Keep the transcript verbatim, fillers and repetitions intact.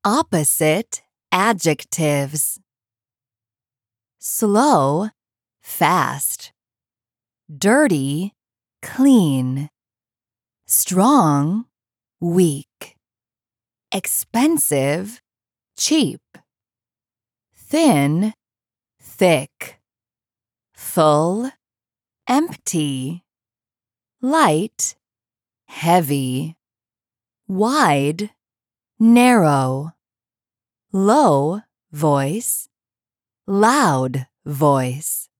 Opposite adjectives. Slow, fast. Dirty, clean. Strong, weak. Expensive, cheap. Thin, thick. Full, empty. Light, heavy. Wide, narrow. Low voice, loud voice.